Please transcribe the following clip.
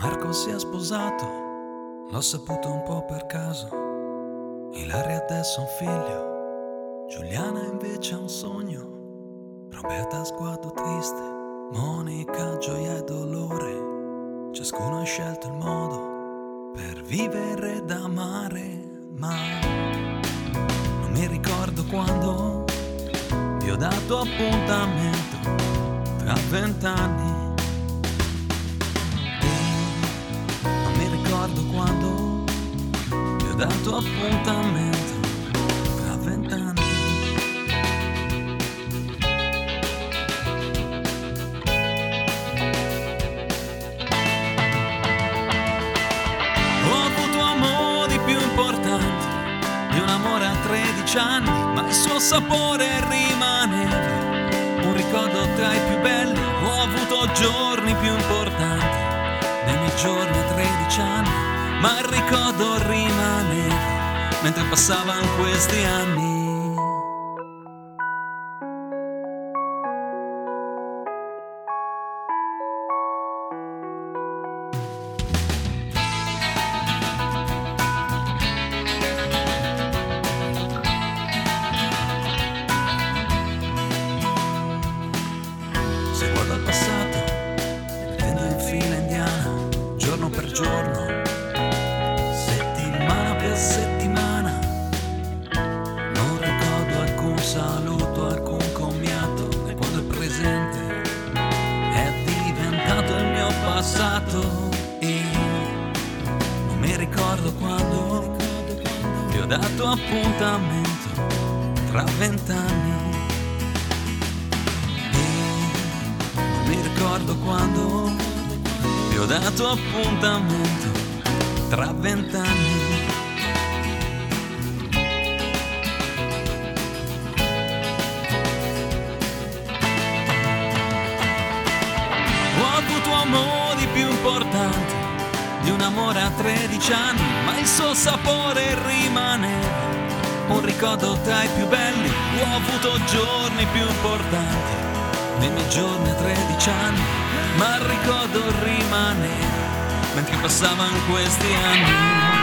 Marco si è sposato, l'ho saputo un po' per caso. Ilaria adesso ha un figlio, Giuliana invece ha un sogno. Roberta sguardo triste, Monica gioia e dolore. Ciascuno ha scelto il modo per vivere ed amare, ma non mi ricordo quando vi ho dato appuntamento tra 20 anni. Ricordo quando ti ho dato appuntamento tra 20 anni. Ho avuto amori più importanti di un amore a 13 anni, ma il suo sapore rimaneva un ricordo tra i più belli. Ho avuto giorni più importanti dei miei giorni a 13 anni, ma il ricordo rimaneva mentre passavano questi anni. Se guardo al passato, mettendo in fila indiana, giorno per giorno, settimana per settimana, non ricordo alcun saluto, alcun commiato, e quando il presente è diventato il mio passato. E non mi ricordo quando ti ho dato appuntamento tra 20 anni. E non mi ricordo quando ti ho dato appuntamento tra 20 anni. Ho avuto amori più importanti di un amore a 13 anni, ma il suo sapore rimaneva un ricordo tra i più belli. Ho avuto giorni più importanti dei miei giorni a 13 anni, ma il ricordo rimaneva mentre passavano questi anni.